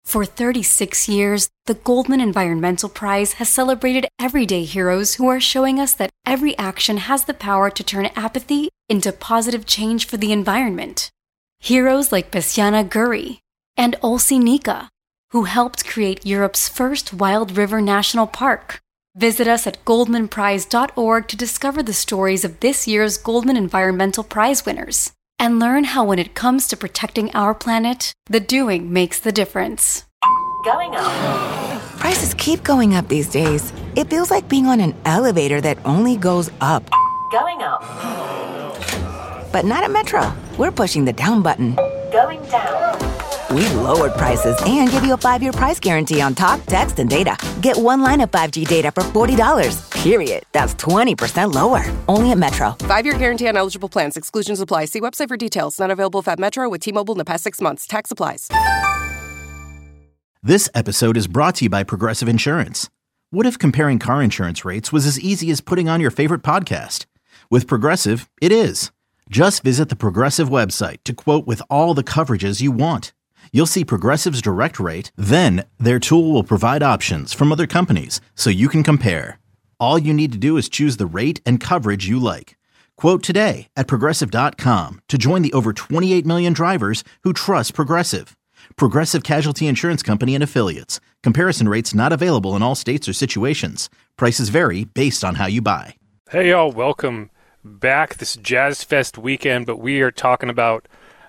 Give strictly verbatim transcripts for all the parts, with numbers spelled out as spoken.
For thirty-six years, the Goldman Environmental Prize has celebrated everyday heroes who are showing us that every action has the power to turn apathy into positive change for the environment. Heroes like Besiana Guri and Olsi Nika, who helped create Europe's first wild river national park. Visit us at goldman prize dot org to discover the stories of this year's Goldman Environmental Prize winners and learn how when it comes to protecting our planet, the doing makes the difference. Going up. Prices keep going up these days. It feels like being on an elevator that only goes up. Going up. But not at Metro. We're pushing the down button. Going down. We lowered prices and give you a five-year price guarantee on talk, text, and data. Get one line of five G data for forty dollars, period. That's twenty percent lower. Only at Metro. Five-year guarantee on eligible plans. Exclusions apply. See website for details. Not available at Metro with T-Mobile in the past six months. Tax applies. This episode is brought to you by Progressive Insurance. What if comparing car insurance rates was as easy as putting on your favorite podcast? With Progressive, it is. Just visit the Progressive website to quote with all the coverages you want. You'll see Progressive's direct rate, then their tool will provide options from other companies so you can compare. All you need to do is choose the rate and coverage you like. Quote today at progressive dot com to join the over twenty-eight million drivers who trust Progressive. Progressive Casualty Insurance Company and Affiliates. Comparison rates not available in all states or situations. Prices vary based on how you buy. Hey y'all, welcome back. This is Jazz Fest weekend, but we are talking about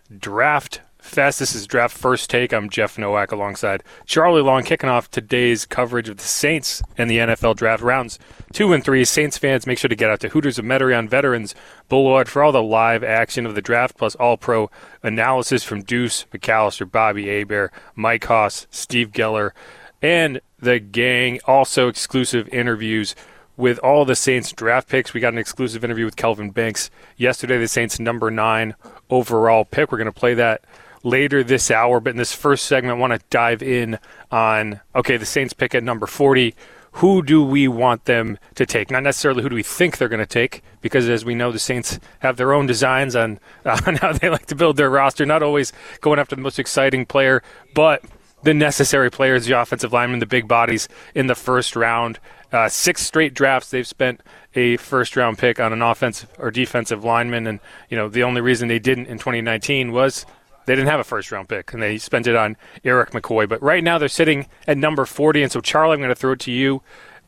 Draft Fest. This is Draft First Take. I'm Jeff Nowak alongside Charlie Long, kicking off today's coverage of the Saints and the N F L Draft rounds two and three. Saints fans, make sure to get out to Hooters of Metairie Veterans Boulevard for all the live action of the draft, plus all-pro analysis from Deuce McAllister, Bobby Hebert, Mike Haas, Steve Geller, and the gang. Also exclusive interviews with all the Saints draft picks. We got an exclusive interview with Kelvin Banks yesterday, the Saints' number nine overall pick. We're going to play that later this hour, but in this first segment, I want to dive in on, okay, the Saints pick at number forty. Who do we want them to take? Not necessarily who do we think they're going to take, because as we know, the Saints have their own designs on, on how they like to build their roster, not always going after the most exciting player, but the necessary players, the offensive linemen, the big bodies in the first round. Uh, six straight drafts, they've spent a first-round pick on an offensive or defensive lineman, and you know the only reason they didn't in twenty nineteen was they didn't have a first-round pick, and they spent it on Eric McCoy. But right now they're sitting at number forty, and so, Charlie, I'm going to throw it to you.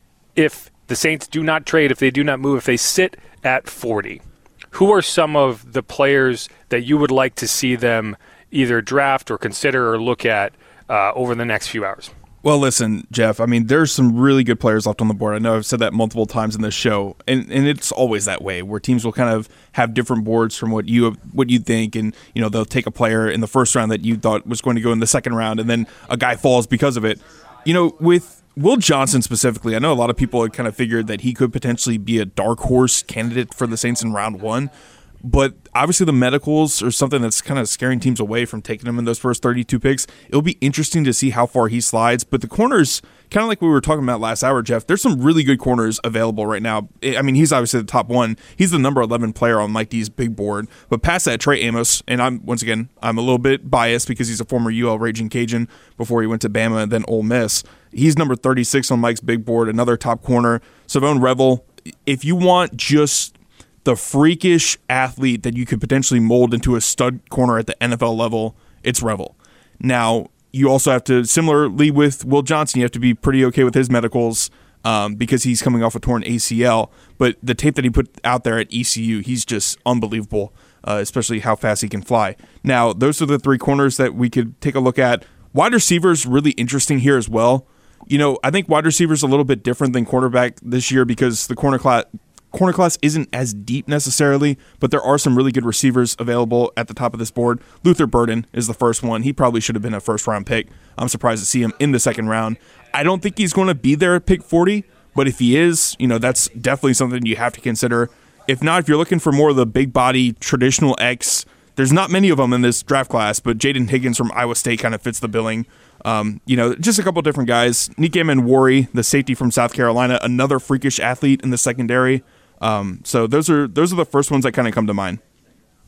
If the Saints do not trade, if they do not move, if they sit at forty, who are some of the players that you would like to see them either draft or consider or look at uh, over the next few hours? Well, listen, Jeff, I mean, there's some really good players left on the board. I know I've said that multiple times in this show, and, and it's always that way, where teams will kind of have different boards from what you what you think, and you know they'll take a player in the first round that you thought was going to go in the second round, and then a guy falls because of it. You know, with Will Johnson specifically, I know a lot of people had kind of figured that he could potentially be a dark horse candidate for the Saints in round one. But obviously the medicals are something that's kind of scaring teams away from taking him in those first thirty-two picks. It'll be interesting to see how far he slides. But the corners, kind of like we were talking about last hour, Jeff, there's some really good corners available right now. I mean, he's obviously the top one. He's the number eleven player on Mike D's big board. But past that, Trey Amos, and I'm once again, I'm a little bit biased because he's a former U L Raging Cajun before he went to Bama and then Ole Miss. He's number thirty-six on Mike's big board, another top corner. Savone Revel, if you want just the freakish athlete that you could potentially mold into a stud corner at the N F L level, it's Revel. Now, you also have to, similarly with Will Johnson, you have to be pretty okay with his medicals um, because he's coming off a torn A C L. But the tape that he put out there at E C U, he's just unbelievable, uh, especially how fast he can fly. Now, those are the three corners that we could take a look at. Wide receivers, really interesting here as well. You know, I think wide receivers a little bit different than cornerback this year because the corner class Corner class isn't as deep necessarily, but there are some really good receivers available at the top of this board. Luther Burden is the first one. He probably should have been a first-round pick. I'm surprised to see him in the second round. I don't think he's going to be there at pick forty, but if he is, you know, that's definitely something you have to consider. If not, if you're looking for more of the big-body, traditional X, there's not many of them in this draft class, but Jaden Higgins from Iowa State kind of fits the billing. Um, you know, just a couple different guys. Nikem Nwori, the safety from South Carolina, another freakish athlete in the secondary. Um, so those are those are the first ones that kind of come to mind.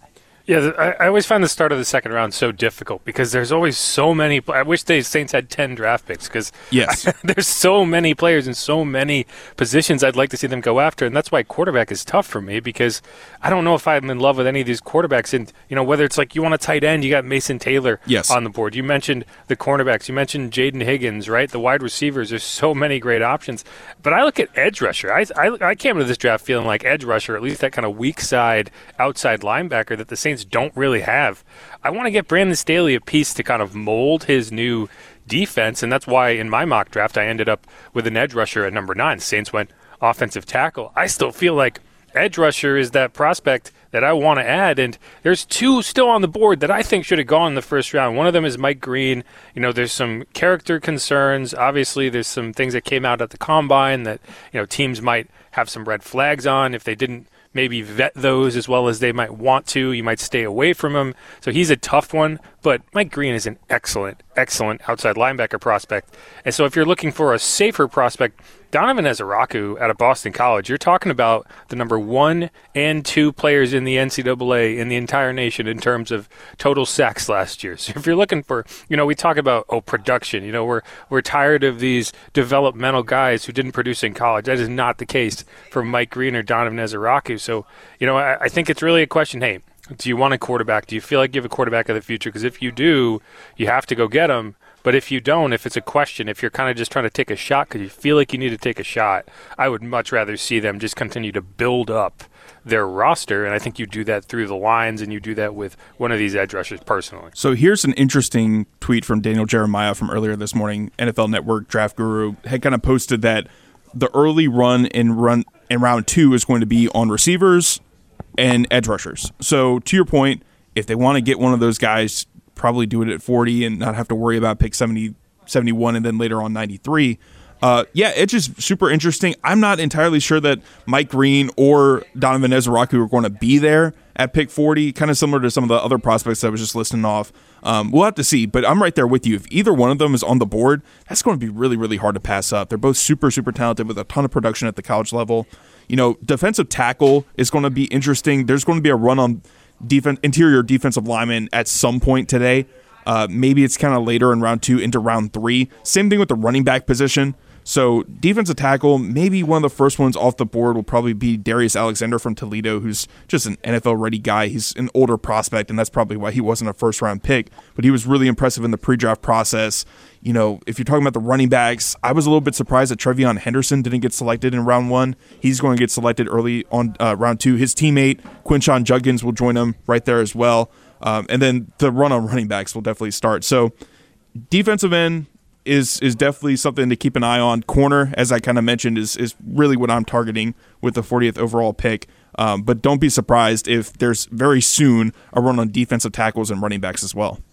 Yeah, I, I always find the start of the second round so difficult because there's always so many. I wish the Saints had ten draft picks because yes. there's so many players in so many positions I'd like to see them go after, and that's why quarterback is tough for me because I don't know if I'm in love with any of these quarterbacks. And you know, whether it's like you want a tight end, you got Mason Taylor yes. on the board. You mentioned the cornerbacks. You mentioned Jaden Higgins, right? The wide receivers. There's so many great options. But I look at edge rusher. I I, I came into this draft feeling like edge rusher, at least that kind of weak side outside linebacker that the Saints don't really have. I want to get Brandon Staley a piece to kind of mold his new defense, and that's why in my mock draft I ended up with an edge rusher at number nine. The Saints went offensive tackle. I still feel like edge rusher is that prospect that I want to add, and there's two still on the board that I think should have gone in the first round. One of them is Mike Green. You know, there's some character concerns. Obviously, there's some things that came out at the Combine that, you know, teams might have some red flags on if they didn't maybe vet those as well as they might want to. You might stay away from him. So he's a tough one, but Mike Green is an excellent, excellent outside linebacker prospect. And so if you're looking for a safer prospect, Donovan Ezeraku out of Boston College, you're talking about the number one and two players in the N C double A in the entire nation in terms of total sacks last year. So if you're looking for, you know, we talk about, oh, production. You know, we're we're tired of these developmental guys who didn't produce in college. That is not the case for Mike Green or Donovan Ezeraku. So, you know, I, I think it's really a question, hey, do you want a quarterback? Do you feel like you have a quarterback of the future? Because if you do, you have to go get him. But if you don't, if it's a question, if you're kind of just trying to take a shot because you feel like you need to take a shot, I would much rather see them just continue to build up their roster. And I think you do that through the lines and you do that with one of these edge rushers personally. So here's an interesting tweet from Daniel Jeremiah from earlier this morning. N F L Network Draft Guru had kind of posted that the early run in run in round two is going to be on receivers and edge rushers. So to your point, if they want to get one of those guys, probably do it at forty and not have to worry about pick seventy, seventy-one and then later on ninety-three. Uh, yeah, it's just super interesting. I'm not entirely sure that Mike Green or Donovan Ezeraku are going to be there at pick forty, kind of similar to some of the other prospects that I was just listing off. Um, we'll have to see, but I'm right there with you. If either one of them is on the board, that's going to be really, really hard to pass up. They're both super, super talented with a ton of production at the college level. You know, defensive tackle is going to be interesting. There's going to be a run on defense, interior defensive lineman at some point today. Uh, maybe it's kind of later in round two into round three. Same thing with the running back position. So defensive tackle, maybe one of the first ones off the board will probably be Darius Alexander from Toledo, who's just an N F L-ready guy. He's an older prospect, and that's probably why he wasn't a first-round pick. But he was really impressive in the pre-draft process. You know, if you're talking about the running backs, I was a little bit surprised that Trevion Henderson didn't get selected in round one. He's going to get selected early on uh, round two. His teammate, Quinshon Judkins, will join him right there as well. Um, and then the run on running backs will definitely start. So defensive end is is definitely something to keep an eye on. Corner, as I kind of mentioned, is is really what I'm targeting with the fortieth overall pick. Um, but don't be surprised if there's very soon a run on defensive tackles and running backs as well.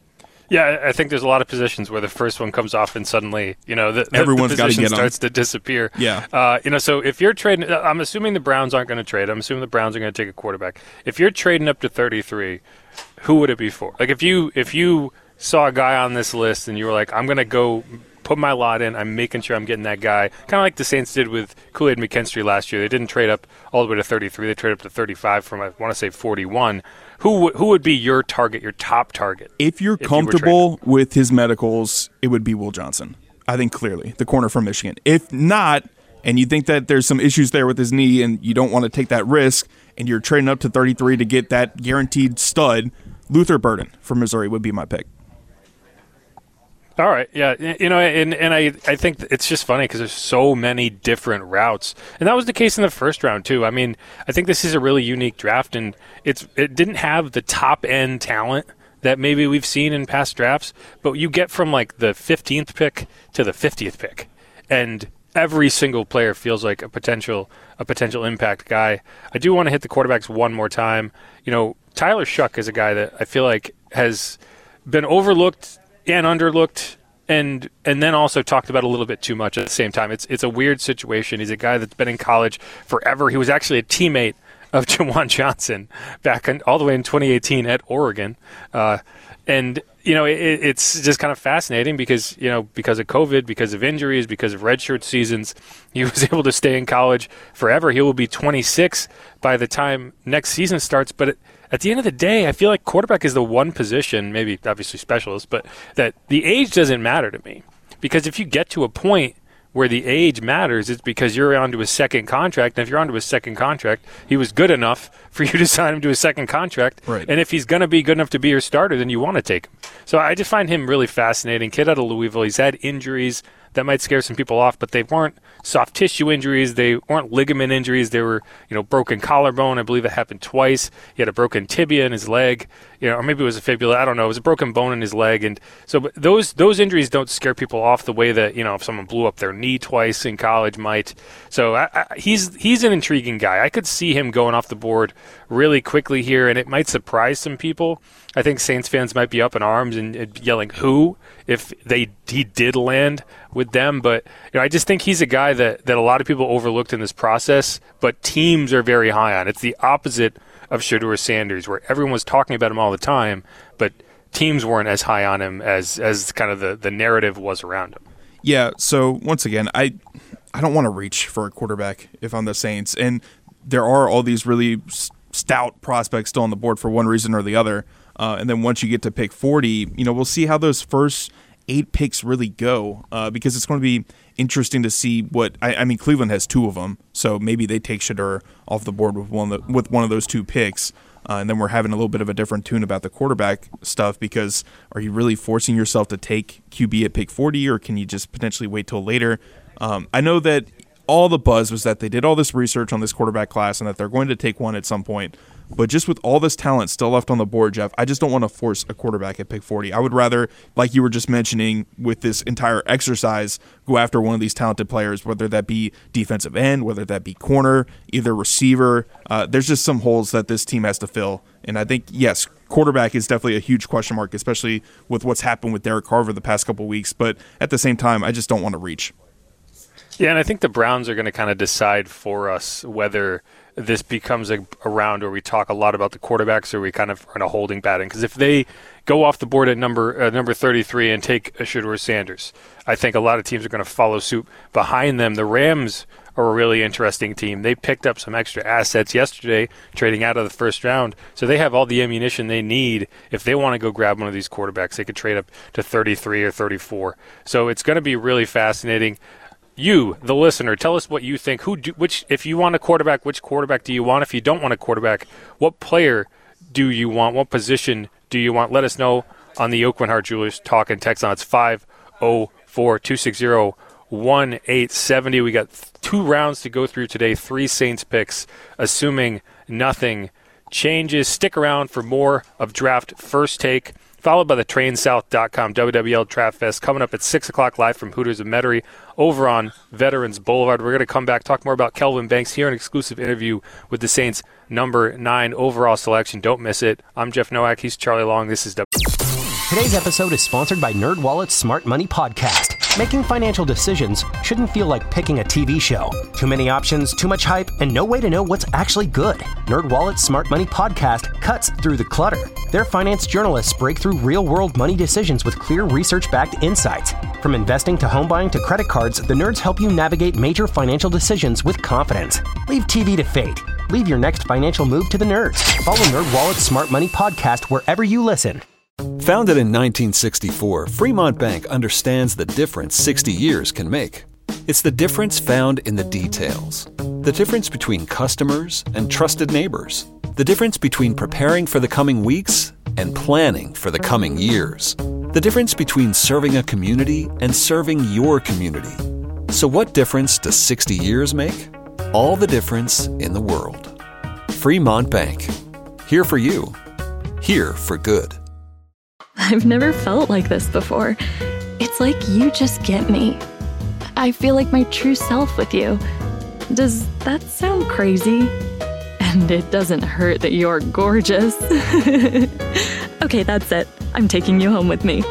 Yeah, I think there's a lot of positions where the first one comes off and suddenly, you know, the, Everyone's the position got to get starts them. to disappear. Yeah. Uh, you know, so if you're trading, I'm assuming the Browns aren't going to trade. I'm assuming the Browns are going to take a quarterback. If you're trading up to thirty-three, who would it be for? Like if you if you saw a guy on this list and you were like, I'm going to go put my lot in, I'm making sure I'm getting that guy, kind of like the Saints did with Kool-Aid McKinstry last year. They didn't trade up all the way to thirty-three. They traded up to thirty-five from, I want to say, forty-one. Who who would be your target, your top target? If you're if comfortable you with his medicals, it would be Will Johnson. I think clearly, the corner from Michigan. If not, and you think that there's some issues there with his knee and you don't want to take that risk, and you're trading up to thirty-three to get that guaranteed stud, Luther Burden from Missouri would be my pick. All right, yeah, you know, and, and I, I think it's just funny because there's so many different routes, and that was the case in the first round too. I mean, I think this is a really unique draft, and it's it didn't have the top end talent that maybe we've seen in past drafts, but you get from like the fifteenth pick to the fiftieth pick, and every single player feels like a potential a potential impact guy. I do want to hit the quarterbacks one more time. You know, Tyler Shuck is a guy that I feel like has been overlooked and underlooked, and and then also talked about a little bit too much at the same time. It's it's a weird situation. He's a guy that's been in college forever. He was actually a teammate of Jawan Johnson back in, all the way in twenty eighteen at Oregon. Uh, and, you know, it, it's just kind of fascinating because, you know, because of COVID, because of injuries, because of redshirt seasons, he was able to stay in college forever. He will be twenty-six by the time next season starts, but it, at the end of the day, I feel like quarterback is the one position, maybe obviously specialist, but that the age doesn't matter to me. Because if you get to a point where the age matters, it's because you're onto a second contract. And if you're onto a second contract, he was good enough for you to sign him to a second contract. Right. And if he's going to be good enough to be your starter, then you want to take him. So I just find him really fascinating. Kid out of Louisville. He's had injuries that might scare some people off, but they weren't soft tissue injuries. They weren't ligament injuries. They were, you know, broken collarbone. I believe it happened twice. He had a broken tibia in his leg, you know, or maybe it was a fibula. I don't know. It was a broken bone in his leg. And so but those those injuries don't scare people off the way that, you know, if someone blew up their knee twice in college might. So I, I, he's he's an intriguing guy. I could see him going off the board really quickly here, and it might surprise some people. I think Saints fans might be up in arms and, and yelling who if they he did land with them. But you know, I just think he's a guy that, that a lot of people overlooked in this process, but teams are very high on. It's the opposite of Shedeur Sanders, where everyone was talking about him all the time, but teams weren't as high on him as, as kind of the, the narrative was around him. Yeah, so once again, I I don't want to reach for a quarterback if I'm the Saints. And there are all these really stout prospects still on the board for one reason or the other. Uh, and then once you get to pick forty, you know, we'll see how those first eight picks really go uh, because it's going to be interesting to see what I, I mean. Cleveland has two of them, so maybe they take Shedeur off the board with one of the, with one of those two picks, uh, and then we're having a little bit of a different tune about the quarterback stuff because are you really forcing yourself to take Q B at pick forty, or can you just potentially wait till later? Um, I know that all the buzz was that they did all this research on this quarterback class and that they're going to take one at some point. But just with all this talent still left on the board, Jeff, I just don't want to force a quarterback at pick forty. I would rather, like you were just mentioning with this entire exercise, go after one of these talented players, whether that be defensive end, whether that be corner, either receiver. Uh, there's just some holes that this team has to fill. And I think, yes, quarterback is definitely a huge question mark, especially with what's happened with Derek Carr the past couple weeks. But at the same time, I just don't want to reach. Yeah, and I think the Browns are going to kind of decide for us whether this becomes a, a round where we talk a lot about the quarterbacks or we kind of are in a holding pattern. Because if they go off the board at number uh, number thirty-three and take a Shedeur Sanders, I think a lot of teams are going to follow suit behind them. The Rams are a really interesting team. They picked up some extra assets yesterday, trading out of the first round. So they have all the ammunition they need. If they want to go grab one of these quarterbacks, they could trade up to thirty-three or thirty-four. So it's going to be really fascinating. You, the listener, tell us what you think. Who, do, which, if you want a quarterback, which quarterback do you want? If you don't want a quarterback, what player do you want? What position do you want? Let us know on the Aucoin Hart Jewelers Talk and Text on. It's five oh four, two six zero, one eight seven zero. We got two rounds to go through today, three Saints picks, assuming nothing changes. Stick around for more of Draft First Take, followed by the train south dot com W W L Draft Fest coming up at six o'clock live from Hooters of Metairie over on Veterans Boulevard. We're going to come back, talk more about Kelvin Banks, here an exclusive interview with the Saints' number nine overall selection. Don't miss it. I'm Jeff Nowak. He's Charlie Long. This is W. Today's episode is sponsored by NerdWallet's Smart Money Podcast. Making financial decisions shouldn't feel like picking a T V show. Too many options, too much hype, and no way to know what's actually good. NerdWallet's Smart Money Podcast cuts through the clutter. Their finance journalists break through real-world money decisions with clear research-backed insights. From investing to home buying to credit cards, the nerds help you navigate major financial decisions with confidence. Leave T V to fate. Leave your next financial move to the nerds. Follow NerdWallet's Smart Money Podcast wherever you listen. Founded in nineteen sixty-four, Fremont Bank understands the difference sixty years can make. It's the difference found in the details. The difference between customers and trusted neighbors. The difference between preparing for the coming weeks and planning for the coming years. The difference between serving a community and serving your community. So what difference does sixty years make? All the difference in the world. Fremont Bank. Here for you. Here for good. I've never felt like this before. It's like you just get me. I feel like my true self with you. Does that sound crazy? And it doesn't hurt that you're gorgeous. Okay, that's it. I'm taking you home with me.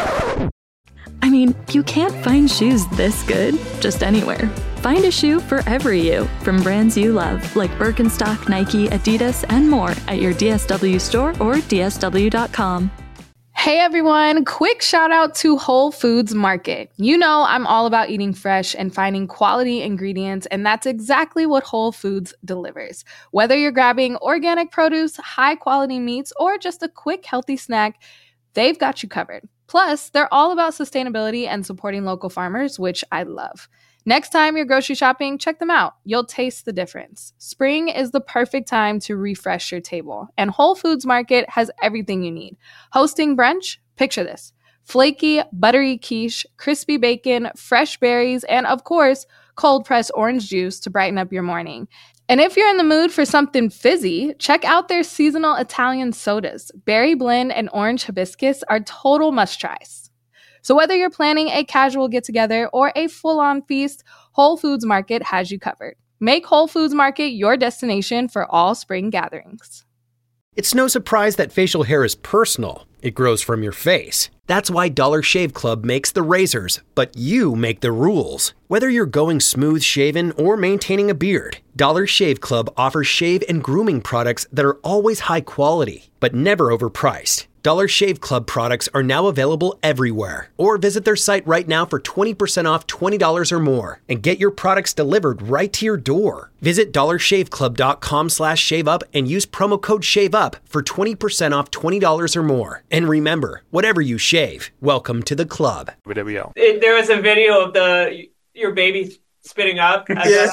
I mean, you can't find shoes this good just anywhere. Find a shoe for every you from brands you love, like Birkenstock, Nike, Adidas, and more at your D S W store or D S W dot com. Hey everyone, quick shout out to Whole Foods Market. You know I'm all about eating fresh and finding quality ingredients, and that's exactly what Whole Foods delivers. Whether you're grabbing organic produce, high quality meats, or just a quick healthy snack, they've got you covered. Plus, they're all about sustainability and supporting local farmers, which I love. Next time you're grocery shopping, check them out. You'll taste the difference. Spring is the perfect time to refresh your table, and Whole Foods Market has everything you need. Hosting brunch? Picture this. Flaky, buttery quiche, crispy bacon, fresh berries, and of course, cold-pressed orange juice to brighten up your morning. And if you're in the mood for something fizzy, check out their seasonal Italian sodas. Berry blend and orange hibiscus are total must-tries. So whether you're planning a casual get-together or a full-on feast, Whole Foods Market has you covered. Make Whole Foods Market your destination for all spring gatherings. It's no surprise that facial hair is personal. It grows from your face. That's why Dollar Shave Club makes the razors, but you make the rules. Whether you're going smooth shaven or maintaining a beard, Dollar Shave Club offers shave and grooming products that are always high quality, but never overpriced. Dollar Shave Club products are now available everywhere. Or visit their site right now for twenty percent off twenty dollars or more and get your products delivered right to your door. Visit dollarshaveclub.com slash shave up and use promo code SHAVEUP for twenty percent off twenty dollars or more. And remember, whatever you shave, welcome to the club. It, there was a video of the your baby spitting up. Yes.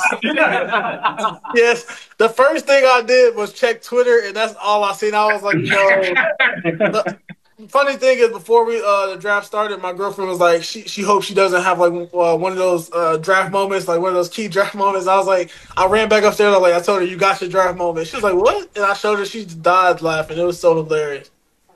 Yes. The first thing I did was check Twitter, and that's all I seen. I was like, no. The funny thing is, before we uh, the draft started, my girlfriend was like, she she hopes she doesn't have like uh, one of those uh, draft moments, like one of those key draft moments. I was like, I ran back upstairs. I was like, I told her, you got your draft moment. She was like, what? And I showed her. She died laughing. It was so hilarious.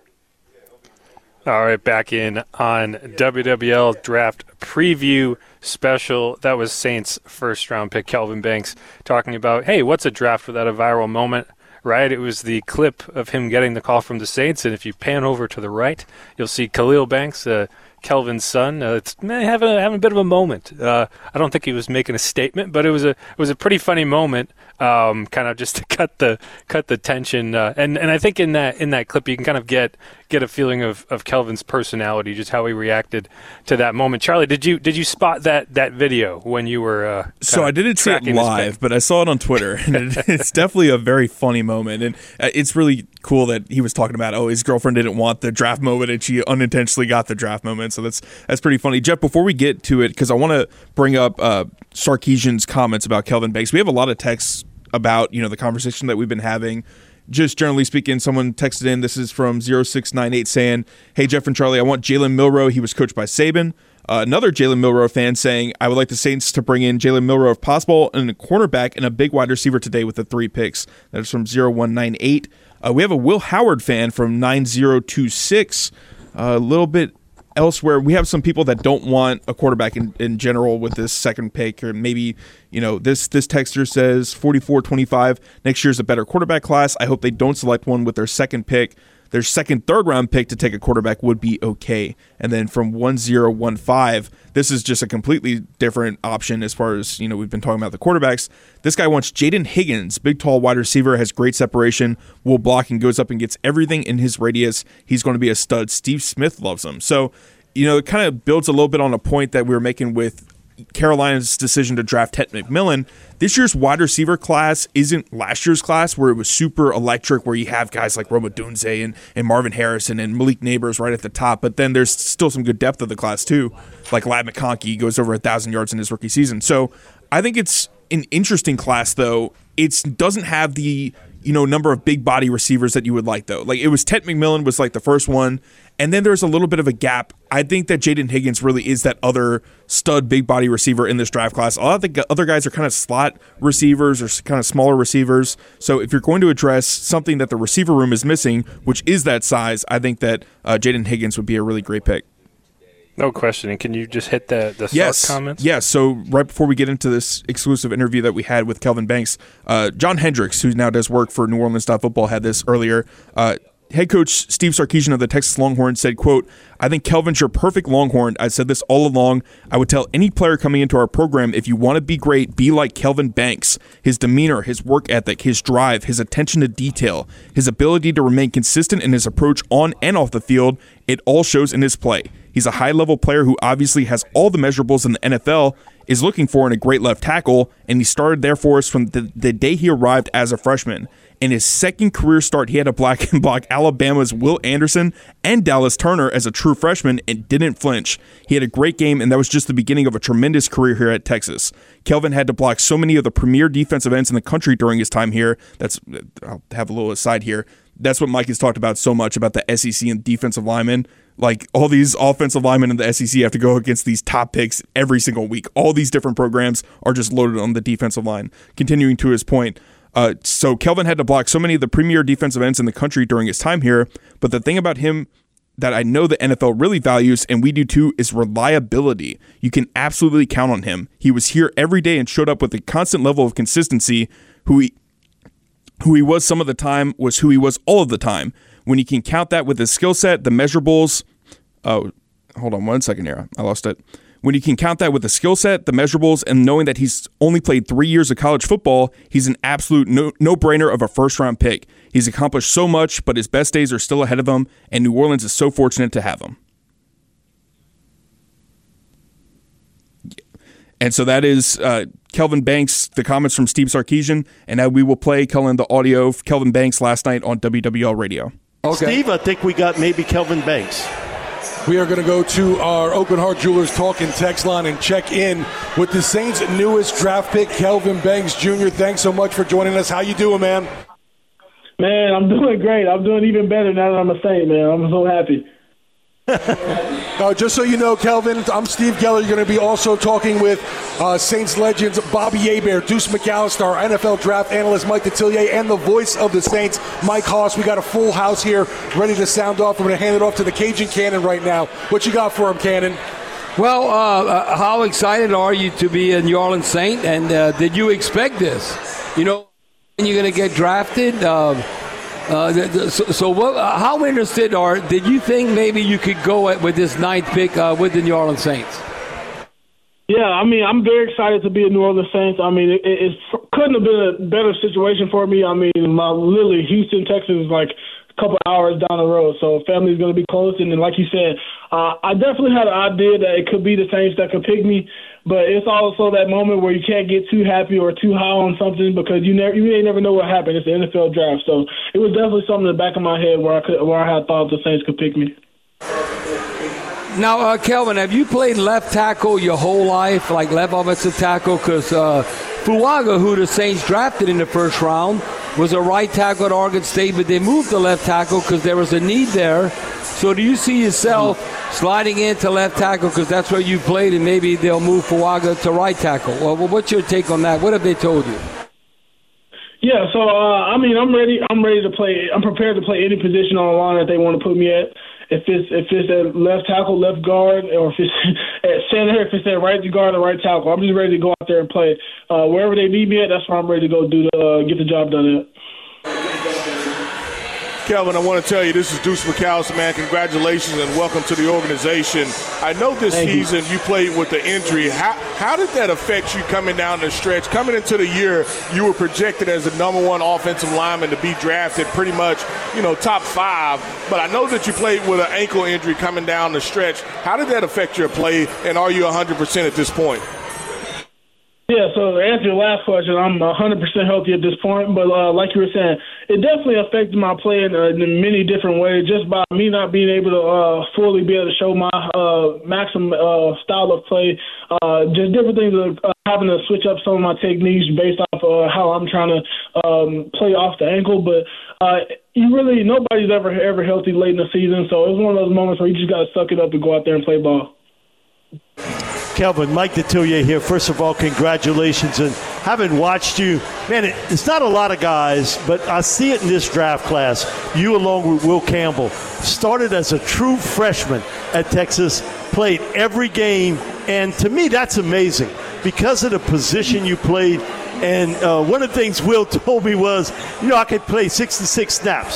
All right, back in on W W L Draft Preview Special. That was Saints' first-round pick, Kelvin Banks, talking about, hey, what's a draft without a viral moment, right? It was the clip of him getting the call from the Saints, and if you pan over to the right, you'll see Khalil Banks, uh, Kelvin's son, uh, it's, man, having, a, having a bit of a moment. Uh, I don't think he was making a statement, but it was a it was a pretty funny moment, um, kind of just to cut the cut the tension. Uh, and and I think in that in that clip you can kind of get get a feeling of, of Kelvin's personality, just how he reacted to that moment. Charlie, did you did you spot that that video when you were? Uh, so I didn't see it live, but I saw it on Twitter, and it, it's definitely a very funny moment, and it's really cool that he was talking about, oh, his girlfriend didn't want the draft moment, and she unintentionally got the draft moment. So that's that's pretty funny. Jeff, before we get to it, because I want to bring up uh, Sarkisian's comments about Kelvin Banks. We have a lot of texts about, you know, the conversation that we've been having. Just generally speaking, someone texted in, this is from zero six nine eight, saying, hey, Jeff and Charlie, I want Jalen Milroe. He was coached by Saban. Uh, another Jalen Milroe fan saying, I would like the Saints to bring in Jalen Milroe if possible, and a cornerback and a big wide receiver today with the three picks. That is from zero one nine eight. Uh, we have a Will Howard fan from nine zero two six. Uh, a little bit elsewhere, we have some people that don't want a quarterback in, in general with this second pick, or maybe, you know, this this texter says forty-four twenty-five, next year's a better quarterback class. I hope they don't select one with their second pick. Their second, third round pick to take a quarterback would be okay. And then from one zero one five, this is just a completely different option as far as, you know, we've been talking about the quarterbacks. This guy wants Jaden Higgins, big, tall wide receiver, has great separation, will block and goes up and gets everything in his radius. He's going to be a stud. Steve Smith loves him. So, you know, it kind of builds a little bit on a point that we were making with Carolina's decision to draft Ted McMillan. This year's wide receiver class isn't last year's class where it was super electric, where you have guys like Rome Odunze and, and Marvin Harrison and Malik Neighbors right at the top, but then there's still some good depth of the class too, like Ladd McConkey goes over one thousand yards in his rookie season. So I think it's an interesting class, though. It doesn't have the, you know, number of big body receivers that you would like, though. Like, it was Ted McMillan was like the first one, and then there's a little bit of a gap. I think that Jaden Higgins really is that other stud big body receiver in this draft class. A lot of the other guys are kind of slot receivers or kind of smaller receivers. So if you're going to address something that the receiver room is missing, which is that size, I think that uh, Jaden Higgins would be a really great pick. No question. And can you just hit the, the yes. comments? Yes. So right before we get into this exclusive interview that we had with Kelvin Banks, uh, John Hendricks, who now does work for New Orleans Football, had this earlier. Uh, head coach Steve Sarkisian of the Texas Longhorns said, quote, "I think Kelvin's your perfect Longhorn. I said this all along. I would tell any player coming into our program, if you want to be great, be like Kelvin Banks. His demeanor, his work ethic, his drive, his attention to detail, his ability to remain consistent in his approach on and off the field, it all shows in his play. He's a high-level player who obviously has all the measurables in the N F L, is looking for in a great left tackle, and he started there for us from the, the day he arrived as a freshman. In his second career start, he had to block and block Alabama's Will Anderson and Dallas Turner as a true freshman and didn't flinch. He had a great game, and that was just the beginning of a tremendous career here at Texas. Kelvin had to block so many of the premier defensive ends in the country during his time here. That's I'll have a little aside here. That's what Mike has talked about so much about the S E C and defensive linemen. Like, all these offensive linemen in the S E C have to go against these top picks every single week. All these different programs are just loaded on the defensive line. Continuing to his point, Uh, so Kelvin had to block so many of the premier defensive ends in the country during his time here, but the thing about him that I know the N F L really values, and we do too, is reliability. You can absolutely count on him. He was here every day and showed up with a constant level of consistency. Who he, who he was some of the time was who he was all of the time. When you can count that with his skill set, the measurables, oh, hold on one second here, I lost it. When you can count that with the skill set, the measurables, and knowing that he's only played three years of college football, he's an absolute no, no-brainer of a first-round pick. He's accomplished so much, but his best days are still ahead of him, and New Orleans is so fortunate to have him. And so that is uh, Kelvin Banks, the comments from Steve Sarkisian, and now we will play Cullen the audio of Kelvin Banks last night on W W L Radio. Okay. Steve, I think we got maybe Kelvin Banks. We are going to go to our Open Heart Jewelers talking text line and check in with the Saints' newest draft pick, Kelvin Banks Junior Thanks so much for joining us. How you doing, man? Man, I'm doing great. I'm doing even better now that I'm a Saint, man. I'm so happy. uh, just so you know, Kelvin, I'm Steve Geller. You're going to be also talking with uh, Saints legends Bobby Hebert, Deuce McAllister, our N F L draft analyst Mike Detillier, and the voice of the Saints, Mike Haas. We got a full house here ready to sound off. We're going to hand it off to the Cajun Cannon right now. What you got for him, Cannon? Well, uh, uh, how excited are you to be a New Orleans Saint, and uh, did you expect this? You know, when you're going to get drafted? Uh, Uh, the, the, so, so what, uh, how interested are, did you think maybe you could go at, with this ninth pick uh, with the New Orleans Saints? Yeah, I mean, I'm very excited to be a New Orleans Saints. I mean, it, it couldn't have been a better situation for me. I mean, my literally Houston, Texas is like a couple hours down the road, so family's going to be close. And then, like you said, uh, I definitely had an idea that it could be the Saints that could pick me. But it's also that moment where you can't get too happy or too high on something because you never, you may never know what happened. It's the N F L draft, so it was definitely something in the back of my head where I could, where I had thought the Saints could pick me. Now, uh, Kelvin, have you played left tackle your whole life, like left offensive tackle? Because uh, Fuaga, who the Saints drafted in the first round, was a right tackle at Oregon State, but they moved to left tackle because there was a need there. So do you see yourself sliding into left tackle because that's where you played, and maybe they'll move Fuaga to right tackle? Well, what's your take on that? What have they told you? Yeah, so uh, I mean, I'm ready. I'm ready to play. I'm prepared to play any position on the line that they want to put me at. If it's if it's at left tackle, left guard, or if it's at center, if it's at right guard or right tackle, I'm just ready to go out there and play. Uh, wherever they need me at, that's where I'm ready to go do the, uh, get the job done at. Kelvin, I want to tell you, this is Deuce McAllister, man. Congratulations and welcome to the organization. I know this Thank season you. you played with the injury. How how did that affect you coming down the stretch? Coming into the year, you were projected as the number one offensive lineman to be drafted pretty much, you know, top five. But I know that you played with an ankle injury coming down the stretch. How did that affect your play, and are you one hundred percent at this point? Yeah, so to answer your last question, I'm one hundred percent healthy at this point. But uh, like you were saying, it definitely affected my play in, uh, in many different ways just by me not being able to uh, fully be able to show my uh, maximum uh, style of play. Uh, just different things, uh, having to switch up some of my techniques based off uh, how I'm trying to um, play off the ankle. But uh, you really, nobody's ever, ever healthy late in the season. So it was one of those moments where you just got to suck it up and go out there and play ball. Kelvin, Mike Detillier here. First of all, congratulations. And having watched you, man, it, it's not a lot of guys, but I see it in this draft class. You, along with Will Campbell, started as a true freshman at Texas, played every game. And to me, that's amazing because of the position you played. And uh, one of the things Will told me was, you know, I could play sixty-six snaps.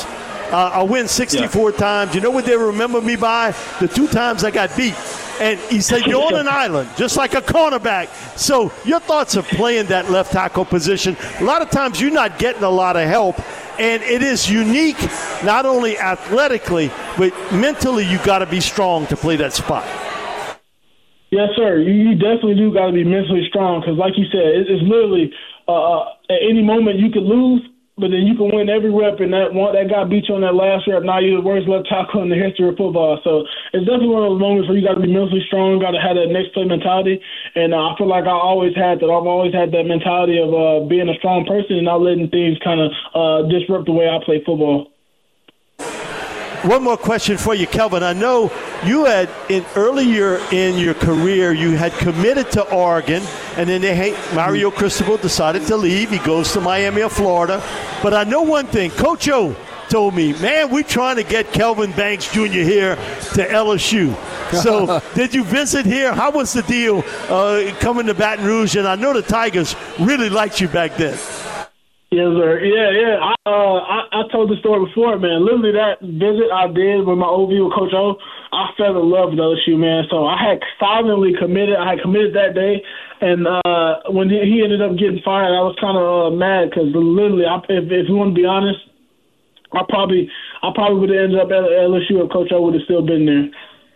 Uh, I win sixty-four yeah. times. You know what they remember me by? The two times I got beat. And he said, you're on an island, just like a cornerback. So your thoughts of playing that left tackle position, a lot of times you're not getting a lot of help. And it is unique, not only athletically, but mentally you got to be strong to play that spot. Yes, sir. You, you definitely do got to be mentally strong because, like you said, it, it's literally uh, at any moment you could lose, but then you can win every rep, and that one that guy beat you on that last rep. Now you're the worst left tackle in the history of football. So it's definitely one of those moments where you got to be mentally strong, got to have that next play mentality. And uh, I feel like I always had that. I've always had that mentality of uh, being a strong person and not letting things kind of uh, disrupt the way I play football. One more question for you, Kelvin. I know you had, in earlier in your career, you had committed to Oregon, and then they hate, Mario Cristobal decided to leave. He goes to Miami or Florida. But I know one thing. Coach O told me, man, we're trying to get Kelvin Banks Junior here to L S U. So did you visit here? How was the deal uh, coming to Baton Rouge? And I know the Tigers really liked you back then. Yes, sir. Yeah, yeah. I, uh, I I told the story before, man. Literally that visit I did with my O V with Coach O, I fell in love with L S U, man. So I had silently committed. I had committed that day, and uh, when he ended up getting fired, I was kind of uh, mad because literally, I, if, if you want to be honest, I probably I probably would have ended up at L S U if Coach O would have still been there.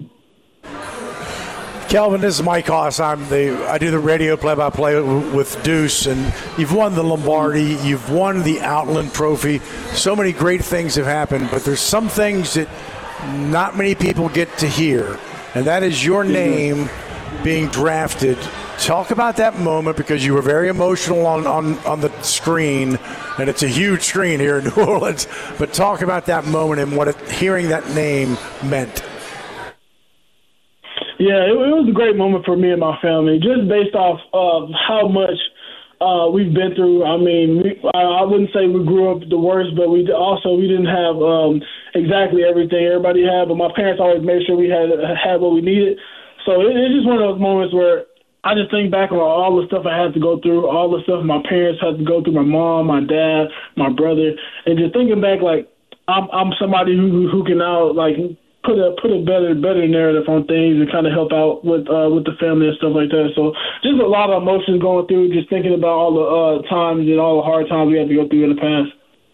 Kelvin, this is Mike Haas. I'm the I do the radio play-by-play with Deuce, and you've won the Lombardi, you've won the Outland Trophy. So many great things have happened, but there's some things that not many people get to hear, and that is your name being drafted. Talk about that moment because you were very emotional on, on, on the screen, and it's a huge screen here in New Orleans. But talk about that moment and what it, hearing that name meant. Yeah, it, it was a great moment for me and my family, just based off of how much uh, we've been through. I mean, we, I, I wouldn't say we grew up the worst, but we also we didn't have um, exactly everything everybody had. But my parents always made sure we had had what we needed. So it, it's just one of those moments where I just think back on all the stuff I had to go through, all the stuff my parents had to go through, my mom, my dad, my brother, and just thinking back, like I'm I'm somebody who who can now like. put a put a better better narrative on things and kind of help out with uh, with the family and stuff like that. So just a lot of emotions going through, just thinking about all the uh, times and all the hard times we had to go through in the past.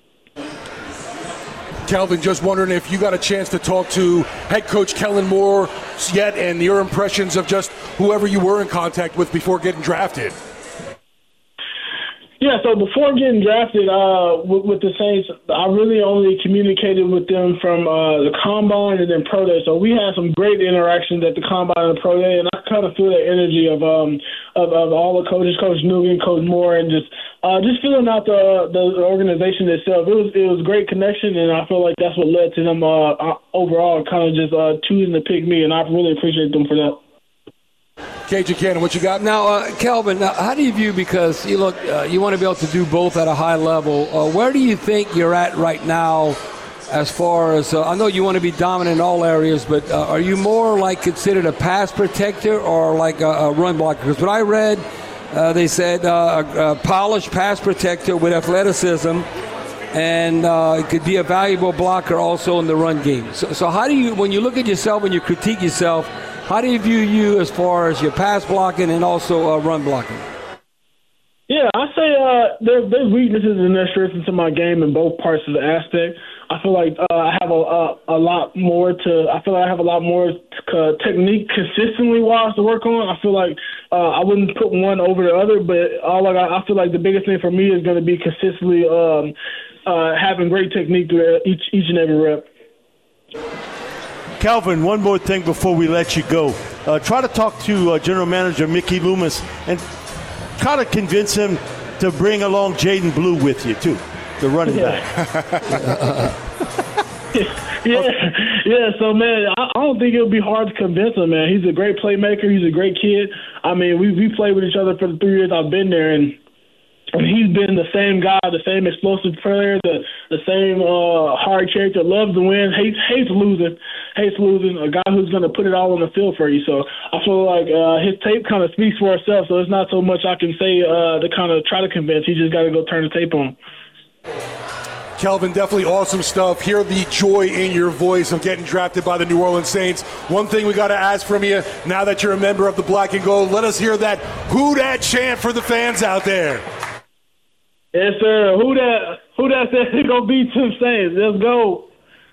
Kelvin, just wondering if you got a chance to talk to head coach Kellen Moore yet and your impressions of just whoever you were in contact with before getting drafted. Yeah, so before getting drafted uh, with, with the Saints, I really only communicated with them from uh, the Combine and then Pro Day. So we had some great interactions at the Combine and the Pro Day, and I kind of feel the energy of um of, of all the coaches, Coach Nugent, Coach Moore, and just uh, just feeling out the the organization itself. It was it was a great connection, and I feel like that's what led to them uh, overall kind of just uh, choosing to pick me, and I really appreciate them for that. K J Cannon, what you got? Now, uh, Kelvin, now, how do you view, because you look, uh, you want to be able to do both at a high level. Uh, where do you think you're at right now as far as, uh, I know you want to be dominant in all areas, but uh, are you more like considered a pass protector or like a, a run blocker? Because what I read, uh, they said uh, a, a polished pass protector with athleticism, and uh, it could be a valuable blocker also in the run game. So, so how do you, when you look at yourself and you critique yourself, how do you view you as far as your pass blocking and also uh, run blocking? Yeah, I say uh, there's, there's weaknesses and there's strengths into my game in both parts of the aspect. I feel like uh, I have a, a a lot more to. I feel like I have a lot more uh, technique consistently wise to work on. I feel like uh, I wouldn't put one over the other, but all like I, I feel like the biggest thing for me is going to be consistently um, uh, having great technique through each each and every rep. Kelvin, one more thing before we let you go. Uh, try to talk to uh, General Manager Mickey Loomis and try to convince him to bring along Jaden Blue with you, too, the running yeah. back. yeah, yeah. So, man, I, I don't think it'll be hard to convince him, man. He's a great playmaker. He's a great kid. I mean, we we played with each other for the three years I've been there, and And he's been the same guy, the same explosive player, the the same uh, hard character, loves to win, hates hates losing, hates losing, a guy who's going to put it all on the field for you. So I feel like uh, his tape kind of speaks for itself, so it's not so much I can say uh, to kind of try to convince. You just got to go turn the tape on. Kelvin, definitely awesome stuff. Hear the joy in your voice of getting drafted by the New Orleans Saints. One thing we got to ask from you, now that you're a member of the Black and Gold, let us hear that who dat chant for the fans out there. Yes, sir. Who that? Who that said it's gonna beat Tim Saints? Let's go.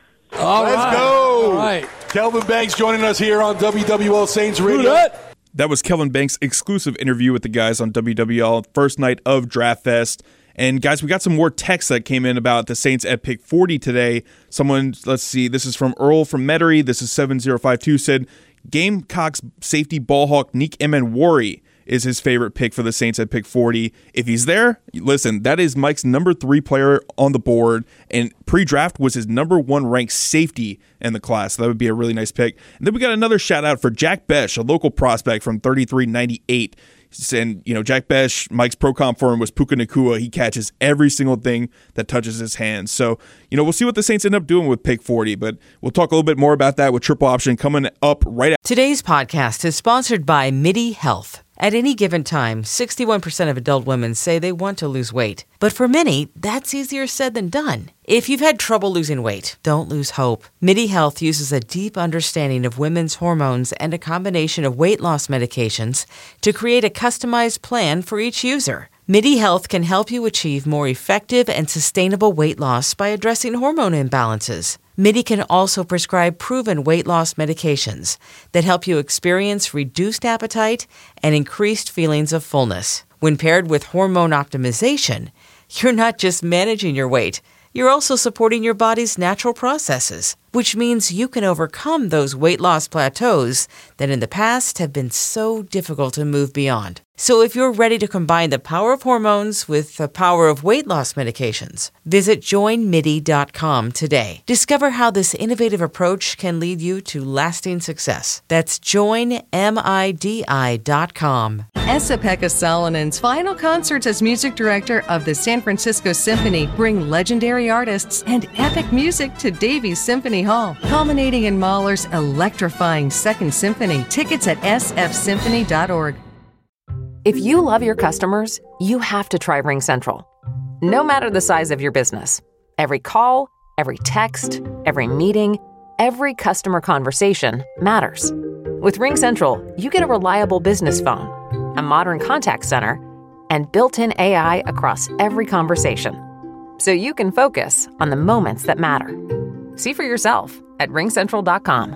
All Let's right. go. All right. Kelvin Banks joining us here on W W L Saints Radio. That was Kelvin Banks' exclusive interview with the guys on W W L, first night of Draft Fest. And guys, we got some more texts that came in about the Saints at pick forty today. Someone, let's see, this is from Earl from Metairie. This is seven zero five two, said Gamecocks safety ballhawk Nick Emenwari is his favorite pick for the Saints at pick forty. If he's there, listen, that is Mike's number three player on the board, and pre-draft was his number one ranked safety in the class. So that would be a really nice pick. And then we got another shout out for Jack Besh, a local prospect from thirty-three ninety-eight. And, you know, Jack Besh, Mike's pro comp for him was Puka Nacua. He catches every single thing that touches his hands. So, you know, we'll see what the Saints end up doing with pick forty, but we'll talk a little bit more about that with Triple Option coming up right after. Today's podcast is sponsored by MIDI Health. At any given time, sixty-one percent of adult women say they want to lose weight. But for many, that's easier said than done. If you've had trouble losing weight, don't lose hope. MIDI Health uses a deep understanding of women's hormones and a combination of weight loss medications to create a customized plan for each user. MIDI Health can help you achieve more effective and sustainable weight loss by addressing hormone imbalances. MIDI can also prescribe proven weight loss medications that help you experience reduced appetite and increased feelings of fullness. When paired with hormone optimization, you're not just managing your weight, you're also supporting your body's natural processes, which means you can overcome those weight loss plateaus that in the past have been so difficult to move beyond. So if you're ready to combine the power of hormones with the power of weight loss medications, visit join midi dot com today. Discover how this innovative approach can lead you to lasting success. That's join midi dot com. Esa-Pekka Salonen's final concerts as music director of the San Francisco Symphony bring legendary artists and epic music to Davies Symphony Hall, culminating in Mahler's electrifying Second Symphony. Tickets at s f symphony dot org. If you love your customers, you have to try RingCentral. No matter the size of your business, every call, every text, every meeting, every customer conversation matters. With RingCentral, you get a reliable business phone, a modern contact center, and built-in A I across every conversation. So you can focus on the moments that matter. See for yourself at ring central dot com.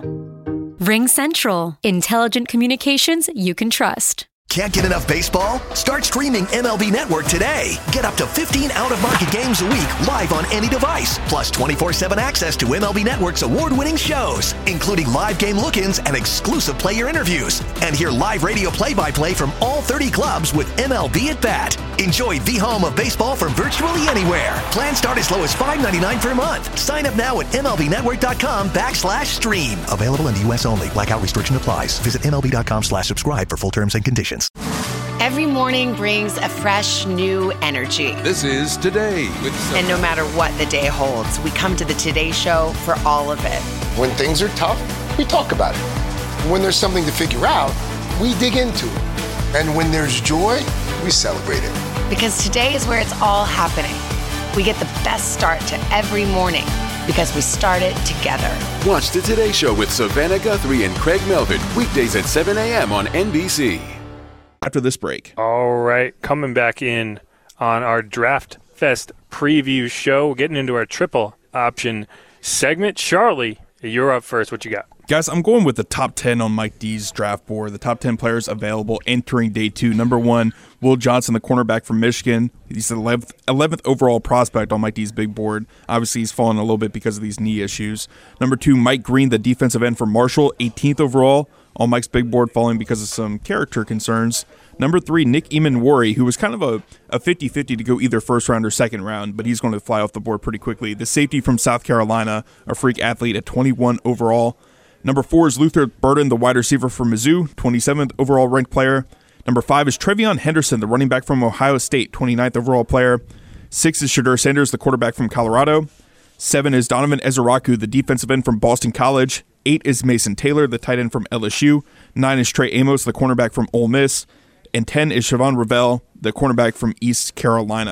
RingCentral. Intelligent communications you can trust. Can't get enough baseball? Start streaming M L B Network today. Get up to fifteen out-of-market games a week live on any device, plus twenty-four seven access to M L B Network's award-winning shows, including live game look-ins and exclusive player interviews. And hear live radio play-by-play from all thirty clubs with M L B at Bat. Enjoy the home of baseball from virtually anywhere. Plans start as low as five ninety-nine per month. Sign up now at MLBnetwork.com backslash stream. Available in the U S only. Blackout restriction applies. Visit MLB.com slash subscribe for full terms and conditions. Every morning brings a fresh, new energy. This is Today with Sophie. And no matter what the day holds, we come to the Today Show for all of it. When things are tough, we talk about it. When there's something to figure out, we dig into it. And when there's joy, we celebrate it. Because today is where it's all happening. We get the best start to every morning because we start it together. Watch the Today Show with Savannah Guthrie and Craig Melvin, weekdays at seven a.m. on N B C. After this break. All right, coming back in on our Draft Fest preview show, getting into our triple option segment. Charlie, you're up first. What you got? Guys, I'm going with the top ten on Mike D's draft board, the top ten players available entering day two. Number one, Will Johnson, the cornerback from Michigan. He's the eleventh, eleventh overall prospect on Mike D's big board. Obviously, he's fallen a little bit because of these knee issues. Number two, Mike Green, the defensive end from Marshall, eighteenth overall on Mike's big board, falling because of some character concerns. Number three, Nick Emenwari, who was kind of a, a fifty-fifty to go either first round or second round, but he's going to fly off the board pretty quickly. The safety from South Carolina, a freak athlete at twenty-one overall. Number four is Luther Burden, the wide receiver from Mizzou, twenty-seventh overall ranked player. Number five is Trevion Henderson, the running back from Ohio State, twenty-ninth overall player. Six is Shadur Sanders, the quarterback from Colorado. Seven is Donovan Ezeraku, the defensive end from Boston College. Eight is Mason Taylor, the tight end from L S U. Nine is Trey Amos, the cornerback from Ole Miss. And ten is Siobhan Ravel, the cornerback from East Carolina.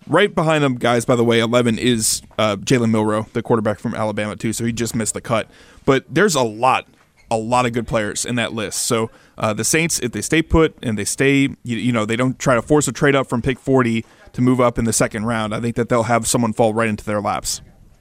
Right behind them, guys, by the way, eleven is uh, Jalen Milroe, the quarterback from Alabama, too, so he just missed the cut. But there's a lot, a lot of good players in that list. So uh, the Saints, if they stay put and they stay, you, you know, they don't try to force a trade up from pick forty to move up in the second round, I think that they'll have someone fall right into their laps.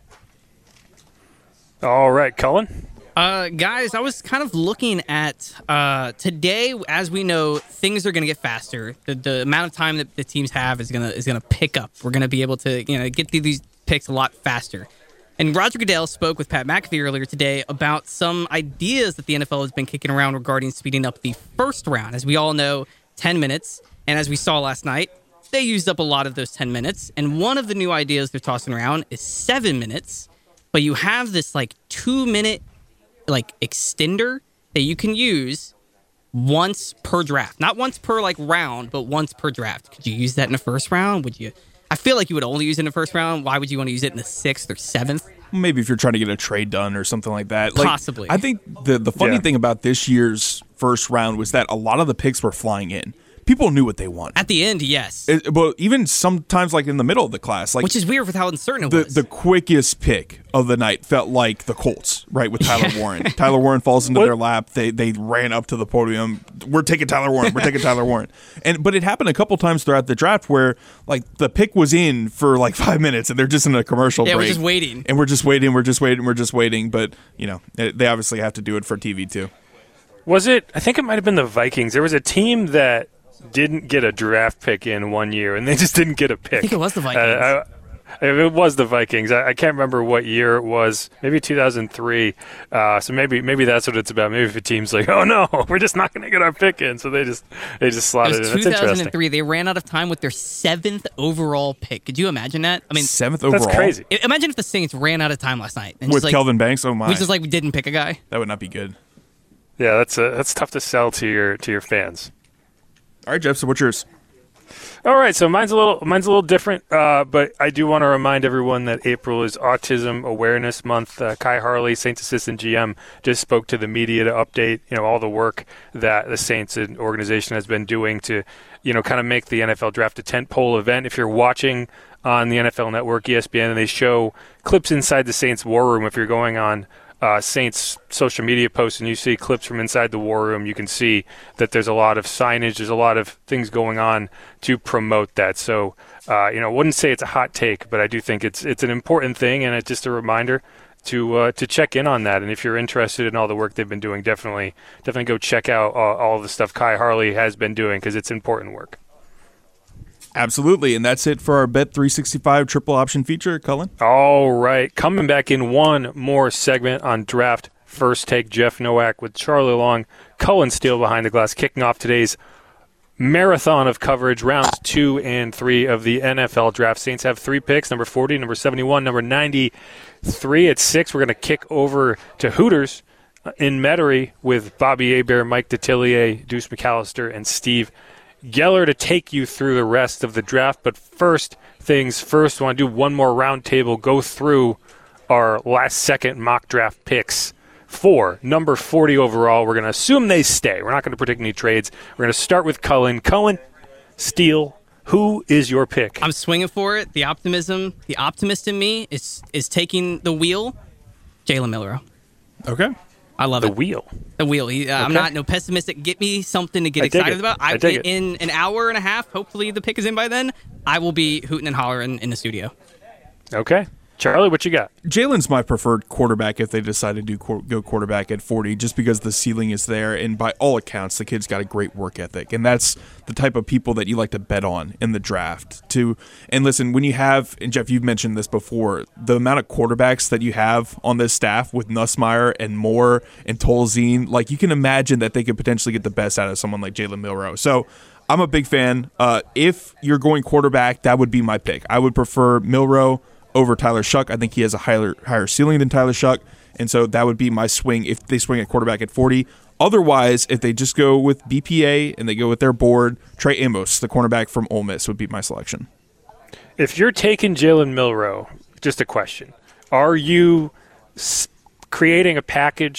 All right, Cullen? Uh, guys, I was kind of looking at uh, today. As we know, things are going to get faster. The, the amount of time that the teams have is gonna is gonna pick up. We're going to be able to you know get through these picks a lot faster. And Roger Goodell spoke with Pat McAfee earlier today about some ideas that the N F L has been kicking around regarding speeding up the first round. As we all know, ten minutes, and as we saw last night, they used up a lot of those ten minutes. And one of the new ideas they're tossing around is seven minutes, but you have this like two minute like extender that you can use once per draft. Not once per like round, but once per draft. Could you use that in the first round? Would you? I feel like you would only use it in the first round. Why would you want to use it in the sixth or seventh? Maybe if you're trying to get a trade done or something like that. Like, Possibly. I think the, the funny Yeah. thing about this year's first round was that a lot of the picks were flying in. People knew what they wanted. At the end, yes. It, but even sometimes, like in the middle of the class, like Which is weird with how uncertain it the was. the quickest pick of the night felt like the Colts, right? With Tyler Warren, Tyler Warren falls into their lap. They they ran up to the podium. We're taking Tyler Warren. We're taking Tyler Warren. And but it happened a couple times throughout the draft where like the pick was in for like five minutes and they're just in a commercial Yeah, we're break. just waiting. and we're just waiting. We're just waiting. We're just waiting. But you know they obviously have to do it for T V too. Was it? I think it might have been the Vikings. There was a team that didn't get a draft pick in one year, and they just didn't get a pick. I think it was the Vikings. Uh, I, it was the Vikings. I, I can't remember what year it was. Maybe two thousand three. Uh, so maybe maybe that's what it's about. Maybe if a team's like, oh no, we're just not going to get our pick in, so they just they just It slotted was it in. That's two thousand interesting. three. They ran out of time with their seventh overall pick. Could you imagine that? I mean, Seventh That's overall? crazy. I- Imagine if the Saints ran out of time last night and With just like, Kelvin Banks, oh my. we just like we didn't pick a guy. That would not be good. Yeah, that's uh that's tough to sell to your to your fans. All right, Jeff. So what's yours? All right, so mine's a little mine's a little different, uh, but I do want to remind everyone that April is Autism Awareness Month. Uh, Kai Harley, Saints assistant G M, just spoke to the media to update, you know, all the work that the Saints organization has been doing to, you know, kind of make the N F L Draft a tentpole event. If you're watching on the N F L Network, E S P N, and they show clips inside the Saints war room, if you're going on Uh, Saints social media posts and you see clips from inside the war room, you can see that there's a lot of signage, there's a lot of things going on to promote that. So, uh, you know, I wouldn't say it's a hot take, but I do think it's it's an important thing, and it's just a reminder to uh, to check in on that. And if you're interested in all the work they've been doing, definitely definitely go check out all, all the stuff Kai Harley has been doing, because it's important work. Absolutely, and that's it for our Bet three sixty-five triple option feature, Cullen. All right, coming back in one more segment on Draft First Take, Jeff Nowak with Charlie Long, Cullen Steele behind the glass, kicking off today's marathon of coverage, rounds two and three of the N F L Draft. Saints have three picks, number forty, number seventy-one, number ninety-three. At six, we're going to kick over to Hooters in Metairie with Bobby Hebert, Mike Detillier, Deuce McAllister, and Steve Geller to take you through the rest of the draft. But first things first, I want to do one more round table, go through our last second mock draft picks for number forty overall. We're going to assume they stay. We're not going to predict any trades. We're going to start with Cullen. Cullen, Steele, who is your pick? I'm swinging for it. The optimism, the optimist in me is is taking the wheel. Jalen Milroe. Okay. I love the it. The wheel. The wheel. He, uh, I'm Okay. not no pessimistic. Get me something to get I dig excited it. about. I dig it. In an hour and a half, hopefully the pick is in by then, I will be hooting and hollering in the studio. Okay. Charlie, what you got? Jalen's my preferred quarterback if they decide to do qu- go quarterback at forty, just because the ceiling is there, and by all accounts, the kid's got a great work ethic, and that's the type of people that you like to bet on in the draft. To and listen, when you have, and Jeff, you've mentioned this before, the amount of quarterbacks that you have on this staff with Nussmeier and Moore and Tolzien, like you can imagine that they could potentially get the best out of someone like Jalen Milroe. So I'm a big fan. Uh, if you're going quarterback, that would be my pick. I would prefer Milroe over Tyler Shuck. I think he has a higher higher ceiling than Tyler Shuck, and so that would be my swing if they swing at quarterback at forty. Otherwise, if they just go with B P A and they go with their board, Trey Amos, the cornerback from Ole Miss, would be my selection. If you're taking Jalen Milroe, just a question. Are you s- creating a package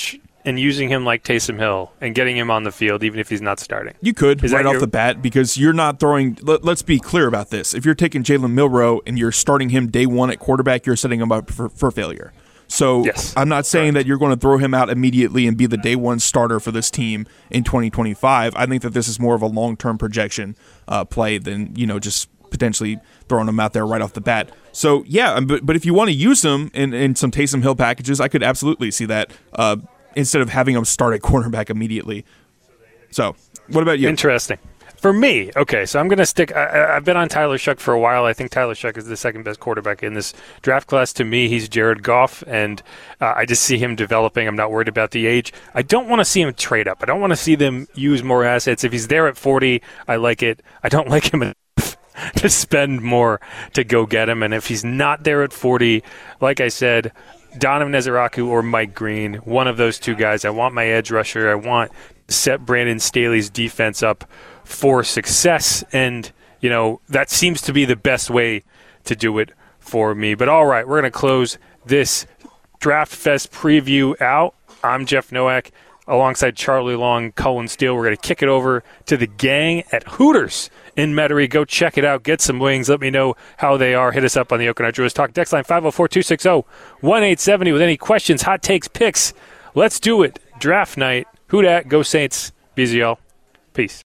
and using him like Taysom Hill and getting him on the field even if he's not starting? You could Is right that off your- the bat because you're not throwing. Let, let's be clear about this. If you're taking Jalen Milroe and you're starting him day one at quarterback, you're setting him up for, for failure. So yes. I'm not saying that you're going to throw him out immediately and be the day one starter for this team in twenty twenty-five. I think that this is more of a long-term projection uh, play than, you know, just potentially throwing him out there right off the bat. So, yeah, but, but if you want to use him in, in some Taysom Hill packages, I could absolutely see that uh, instead of having him start at cornerback immediately. So, what about you? Interesting. For me, okay, so I'm going to stick. I, I've been on Tyler Shuck for a while. I think Tyler Shuck is the second best quarterback in this draft class. To me, he's Jared Goff, and uh, I just see him developing. I'm not worried about the age. I don't want to see him trade up. I don't want to see them use more assets. If he's there at forty, I like it. I don't like him enough to spend more to go get him. And if he's not there at forty, like I said, Donovan Ezeraku or Mike Green, one of those two guys. I want my edge rusher. I want to set Brandon Staley's defense up for success, and you know that seems to be the best way to do it for me. But all right, we're going to close this Draft Fest preview out. I'm Jeff Nowak alongside Charlie Long, Cullen Steele. We're going to kick it over to the gang at Hooters in Metairie. Go check it out. Get some wings. Let me know how they are. Hit us up on the Oakland Drewers Talk text line five oh four, two six oh, one eight seven oh with any questions, hot takes, picks. Let's do it. Draft night. Who dat? Go Saints. Busy, y'all. Peace.